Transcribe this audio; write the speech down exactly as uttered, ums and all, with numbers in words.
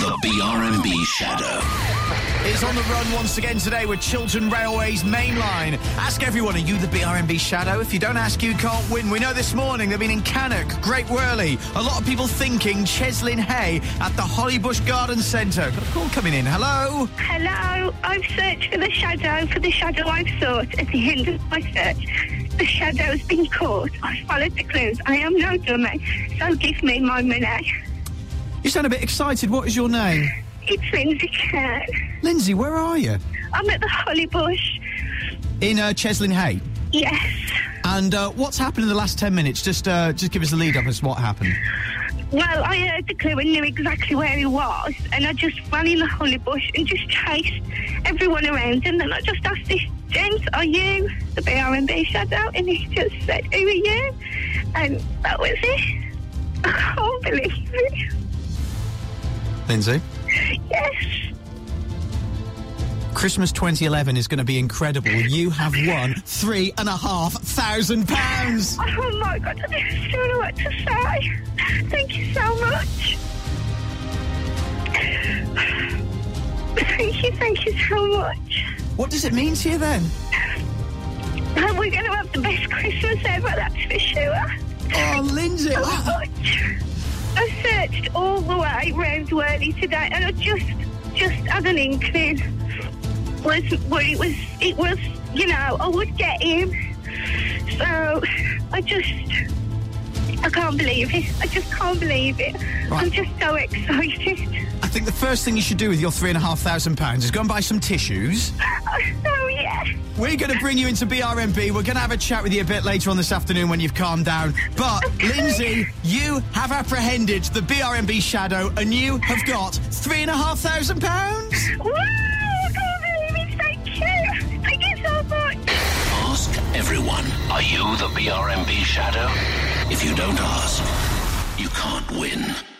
The B R and B Shadow is on the run once again today with Chiltern Railway's main line. Ask everyone, are you the B R and B Shadow? If you don't ask, you can't win. We know this morning they've been in Cannock, Great Worley. A lot of people thinking Cheslin Hay at the Hollybush Garden Centre. Got a call coming in. Hello? Hello. I've searched for the shadow, for the shadow I've sought at the end of my search. The shadow's been caught. I followed the clues. I am no dummy, so give me my money. You sound a bit excited. What is your name? It's Lindsay Kern. Lindsay, where are you? I'm at the Hollybush. In uh, Cheslin Hay? Yes. And uh, what's happened in the last ten minutes? Just uh, just give us a lead up as to what happened. Well, I heard the clue and knew exactly where he was, and I just ran in the Hollybush and just chased everyone around, and then I just asked this gent, are you the B R and B Shadow? And he just said, who are you? And that was it. I can't believe it. Lindsay? Yes. Christmas twenty eleven is going to be incredible. You have won three and a half thousand pounds. Oh my God, I don't know what to say. Thank you so much. Thank you, thank you so much. What does it mean to you then? Well, we're going to have the best Christmas ever, that's for sure. Oh, Lindsay. So much. I searched all the way round Worley today, and I just, just had an inkling. Was what it was? It was, you know, I would get him. So I just, I can't believe it. I just can't believe it. Right. I'm just so excited. I think the first thing you should do with your three and a half thousand pounds is go and buy some tissues. Oh yeah. We're going to bring you into B R and B. We're going to have a chat with you a bit later on this afternoon when you've calmed down. But, Lindsay, you have apprehended the B R and B Shadow, and you have got three and a half thousand pounds. Wow, I can't believe it. Thank you. Thank you so much. Ask everyone, are you the B R and B Shadow? If you don't ask, you can't win.